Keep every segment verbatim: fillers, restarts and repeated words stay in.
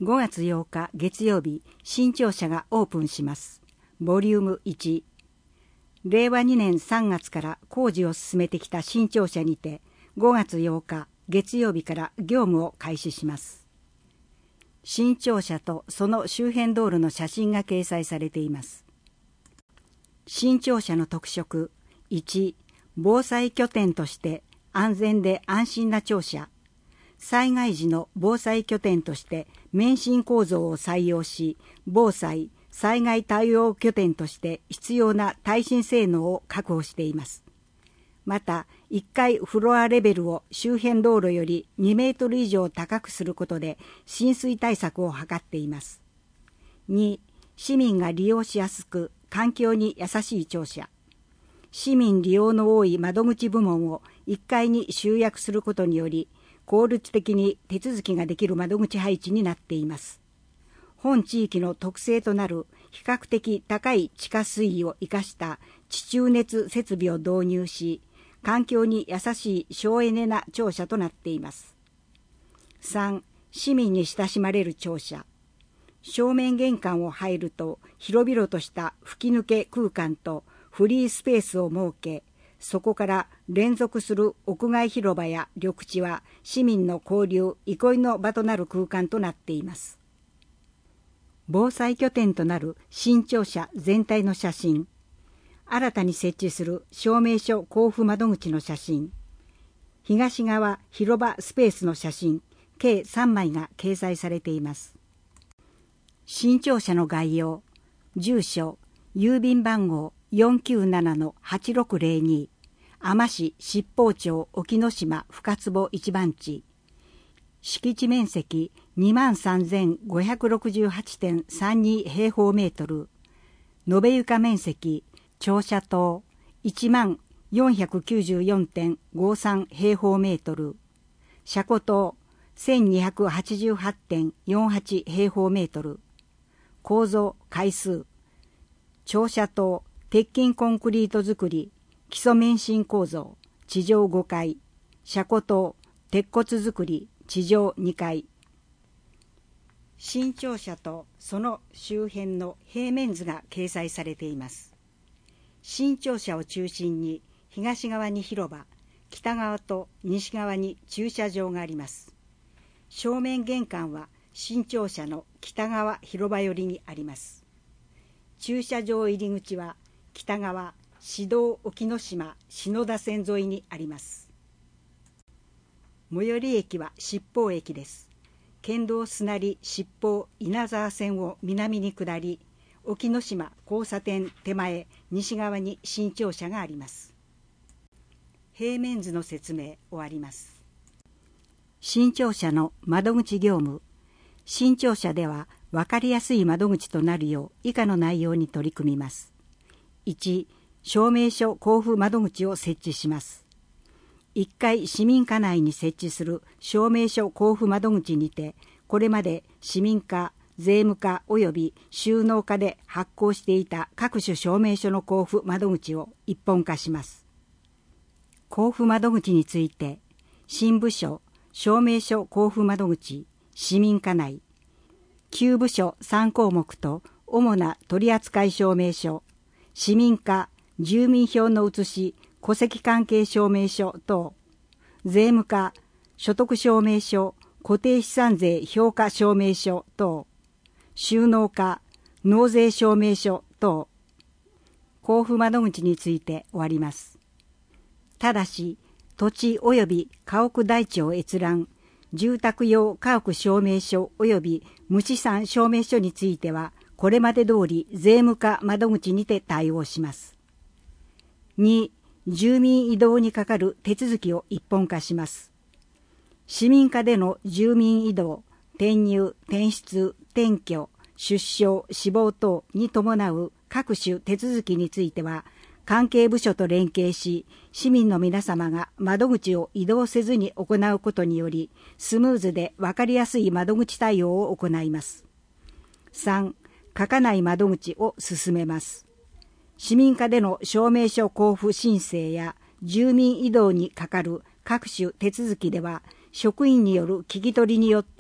ごがつようか月曜日、新庁舎がオープンします。ボリュームいち。れいわにねんさんがつから工事を進めてきた新庁舎にて、ごがつようか月曜日から業務を開始します。新庁舎とその周辺道路の写真が掲載されています。新庁舎の特色いち、防災拠点として安全で安心な庁舎。災害時の防災拠点として免震構造を採用し、防災・災害対応拠点として必要な耐震性能を確保しています。また、いっかいフロアレベルを周辺道路よりにメートル以上高くすることで浸水対策を図っています。に、市民が利用しやすく環境に優しい庁舎。市民利用の多い窓口部門をいっかいに集約することにより、効率的に手続きができる窓口配置になっています。本地域の特性となる比較的高い地下水位を生かした地中熱設備を導入し、環境に優しい省エネな庁舎となっています。さん、市民に親しまれる庁舎。正面玄関を入ると広々とした吹き抜け空間とフリースペースを設け、そこから連続する屋外広場や緑地は市民の交流・憩いの場となる空間となっています。防災拠点となる新庁舎全体の写真、新たに設置する証明書交付窓口の写真、東側広場スペースの写真、計さんまいが掲載されています。新庁舎の概要、住所、郵便番号 よんきゅうななのはちろくぜろに、海士七宝町沖ノ島深坪一番地、敷地面積 にまんさんぜんごひゃくろくじゅうはちてんさんに 平方メートル、延べ床面積、庁舎棟 いちまんよんひゃくきゅうじゅうよんてんごさん 平方メートル、車庫棟 せんにひゃくはちじゅうはちてんよんはち 平方メートル、構造階数、庁舎棟鉄筋コンクリート造り、基礎免震構造、地上ごかい、車庫棟鉄骨造り、地上にかい。新庁舎とその周辺の平面図が掲載されています。新庁舎を中心に東側に広場、北側と西側に駐車場があります。正面玄関は新庁舎の北側広場寄りにあります。駐車場入り口は北側市道沖ノ島篠田線沿いにあります。最寄り駅は七宝駅です。県道須成七宝稲沢線を南に下り、沖ノ島交差点手前西側に新庁舎があります。平面図の説明終わります。新庁舎の窓口業務。新庁舎では分かりやすい窓口となるよう以下の内容に取り組みます。いち、証明書交付窓口を設置します。いっかい市民課内に設置する証明書交付窓口にて、これまで市民課、税務課及び収納課で発行していた各種証明書の交付窓口を一本化します。交付窓口について、新部署、証明書交付窓口、市民課内、旧部署さんこうもくと主な取扱証明書、市民課、住民票の写し、戸籍関係証明書等、税務課、所得証明書、固定資産税評価証明書等、収納課、納税証明書等、交付窓口について終わります。ただし、土地及び家屋台帳閲覧、住宅用家屋証明書及び無資産証明書については、これまで通り税務課窓口にて対応します。に、住民移動にかかる手続きを一本化します。市民課での住民移動、転入、転出、転居、出生、死亡等に伴う各種手続きについては、関係部署と連携し、市民の皆様が窓口を移動せずに行うことにより、スムーズで分かりやすい窓口対応を行います。さん、書かない窓口を進めます。市民課での証明書交付申請や住民移動にかかる各種手続きでは、職員による聞き取りによって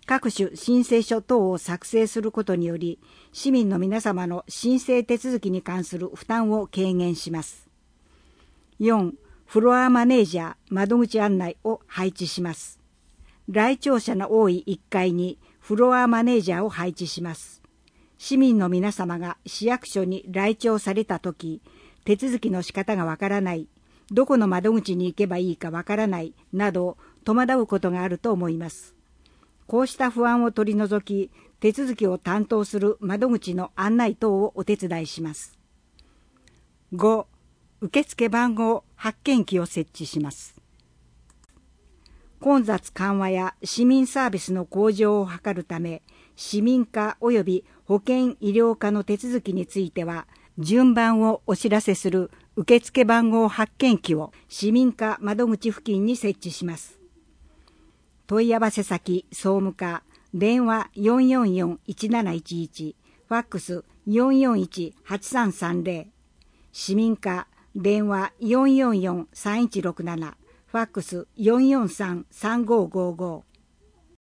各種申請書等を作成することにより、市民の皆様の申請手続きに関する負担を軽減します。よん、フロアマネージャー窓口案内を配置します。来庁者の多いいっかいにフロアマネージャーを配置します。市民の皆様が市役所に来庁されたとき、手続きの仕方がわからない、どこの窓口に行けばいいかわからないなど戸惑うことがあると思います。こうした不安を取り除き、手続きを担当する窓口の案内等をお手伝いします。ご、受付番号発見機を設置します。混雑緩和や市民サービスの向上を図るため、市民課及び保健医療課の手続きについては、順番をお知らせする受付番号発見機を市民課窓口付近に設置します。問い合わせ先総務課、電話 よんよんよんいちなないちいち、ファックス よんよんいちはちさんさんぜろ、市民課、電話 よんよんよんさんいちろくなな、ファックス よんよんさんさんごごご。